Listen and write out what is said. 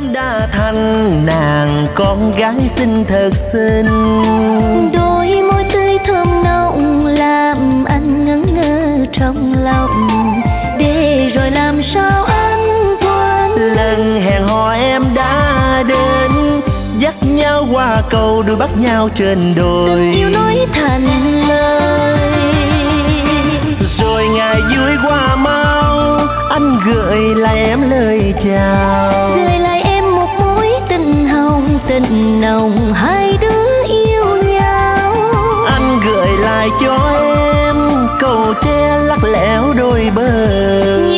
đã thành nàng con gái xinh thật xinh. Đôi môi tươi thơm nồng làm anh ngẩn ngơ trong lòng, để rồi làm sao anh quên. Lần hẹn hò em đã đến, dắt nhau qua cầu đôi bắt nhau trên đồi. Tình yêu nói thành lời, rồi ngày vui qua mau, anh gửi lại em lời chào. gửi lại em một mối tình hồng, tình nồng hai đứa yêu nhau. Anh gửi lại cho em cầu tre lắc lẻo đôi bờ,